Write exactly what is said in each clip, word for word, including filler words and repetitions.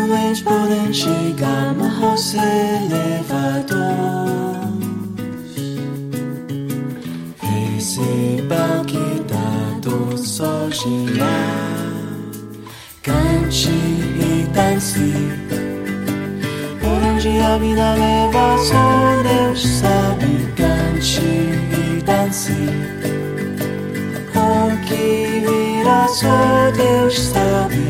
nuvens podem chegar, mas elevador. Receba o que dá do sol girar. Cante e dance. Por onde a vida leva, só Deus sabe. Cante e dance. O que virá, só Deus sabe.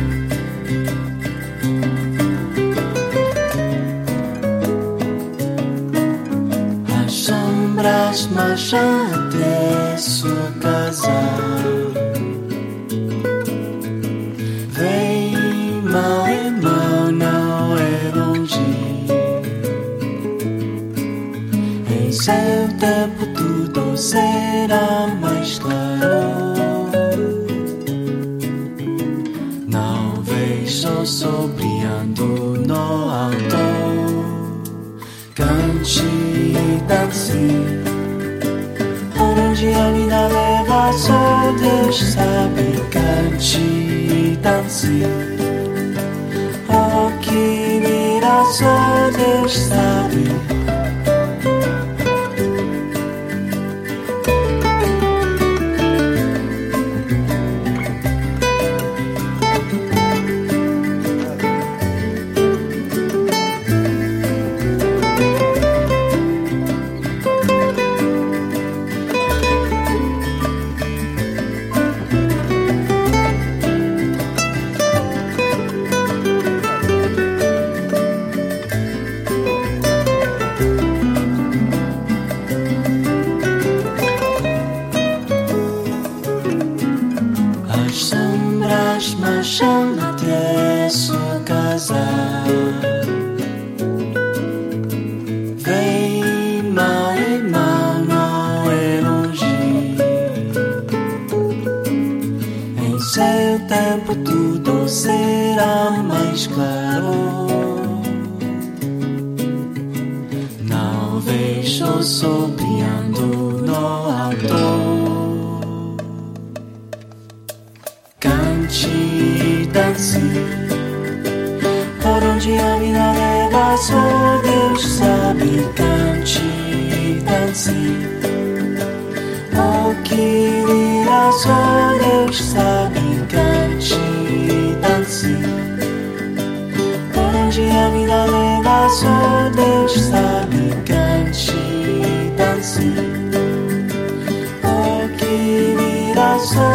As sombras marcham até sua casa. Vem mal e mal, não é longe. Em seu tempo tudo será mais claro. Não vejo o sol brilhando no alto. Cante e dance. Por onde a vida leva, só Deus sabe. Cante e dance. O que virá, só Deus sabe. As sombras marcham até sua casa. Vem mal e mal, não é longe. Em seu tempo tudo será mais claro. Não vejo o sol brilhando no alto. Cante e dance. Por onde a vida leva, só Deus sabe. Cante e dance. O que virá, só Deus sabe. Cante e dance. Por onde a vida leva, só Deus sabe. Cante e dance. O que virá, só